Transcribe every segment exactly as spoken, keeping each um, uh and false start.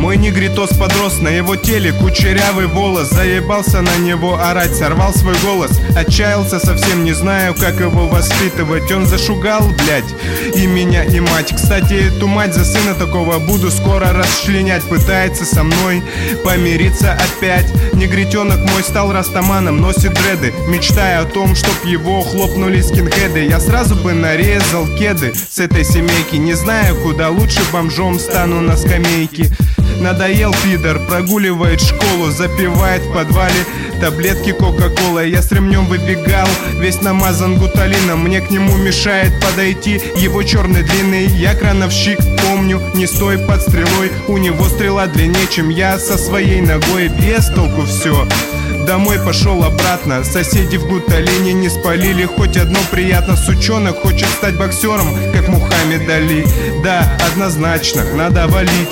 Мой негритос подрос, на его теле кучерявый волос. Заебался на него орать, сорвал свой голос. Отчаялся, совсем не знаю, как его воспитывать. Он зашугал, блядь, и меня, и мать. Кстати, эту мать за сына такого буду скоро расчленять. Пытается со мной помириться опять. Негритенок мой стал растаманом, носит дреды, мечтая о том, чтоб его хлопнули скинхеды. Я сразу бы нарезал кеды с этой семейки, не знаю, куда лучше бомжом стану на скамейке. Надоел пидор, прогуливает школу, запивает в подвале таблетки кока-кола. Я с ремнем выбегал, весь намазан гуталином. Мне к нему мешает подойти его черный длинный. Я крановщик, помню, не стой под стрелой. У него стрела длиннее, чем я со своей ногой. Без толку все. Домой пошел обратно, соседи в гуталине не спалили. Хоть одно приятно, сучонок хочет стать боксером, как Мухаммед Али. Да, однозначно, надо валить.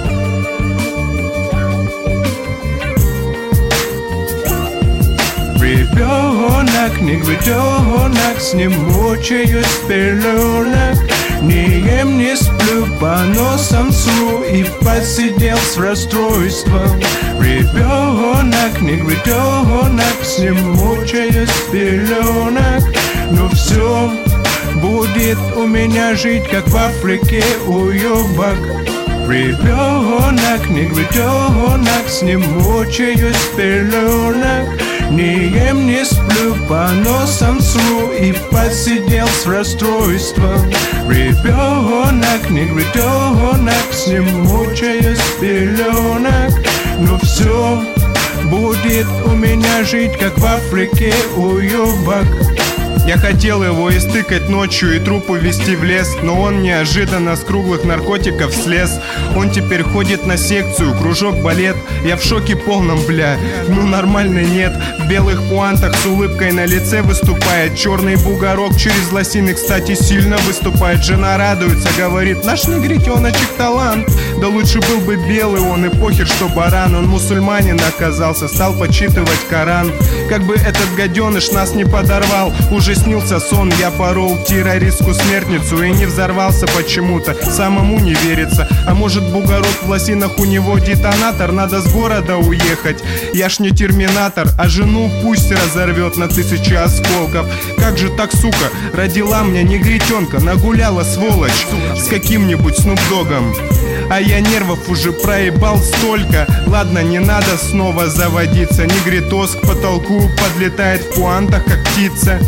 Ребенок, негритенок, с ним мучаюсь пеленок. Не ем, не сплю, по носам сру и посидел с расстройством. Ребенок, негритенок, с ним мучаюсь пеленок. Но все будет у меня жить, как в Африке уебок. Ребенок, негритенок, с ним мучаюсь пеленок. Не ем, не сплю, по носам сру и посидел с расстройством. Ребенок, негритенок, с ним мучаюсь пеленок. Но все будет у меня жить, как в Африке уебок. Я хотел его истыкать ночью и труп увезти в лес, но он неожиданно с круглых наркотиков слез. Он теперь ходит на секцию, кружок, балет. Я в шоке полном, бля, ну нормально нет. В белых пуантах с улыбкой на лице выступает. Черный бугорок через лосины, кстати, сильно выступает. Жена радуется, говорит, наш негритеночек талант. Да лучше был бы белый он, и похер, что баран. Он мусульманин оказался, стал почитывать Коран. Как бы этот гаденыш нас не подорвал. Уже снился сон, я порол террористку смертницу и не взорвался почему-то, самому не верится. А может бугорок в лосинах у него детонатор, надо с города уехать. Я ж не терминатор, а жену пусть разорвет на тысячи осколков. Как же так, сука, родила мне негритенка, нагуляла сволочь с каким-нибудь снупдогом. А я нервов уже проебал столько. Ладно, не надо снова заводиться. Негритос к потолку подлетает в пуантах, как птица.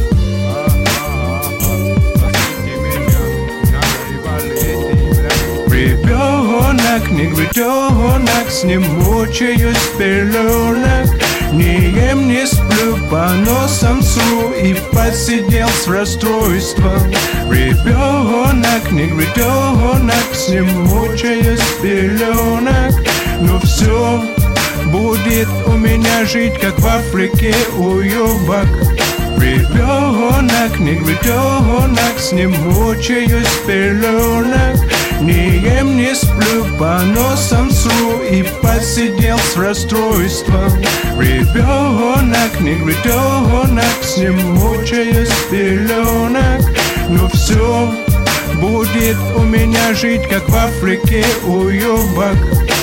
Ребенок, негритенок, с ним мучаюсь пеленок. Не ем, не сплю, по носам сру и посидел с расстройством. Ребенок, негритенок, с ним мучаюсь пеленок. Но все будет у меня жить, как в Африке уебок. Ребенок, негритенок, с ним мучаюсь пеленок. Не ем, не сплю, по носам сру и посидел с расстройством. Ребенок, негритенок, с ним мучаюсь пеленок. Но все будет у меня жить, как в Африке уебок.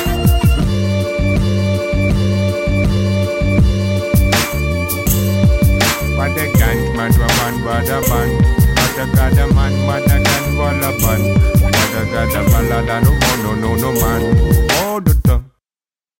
Madagan, madwaman, badaban. Madagada man, madagan, walaban. Madagada balada, no, no, no, no, man.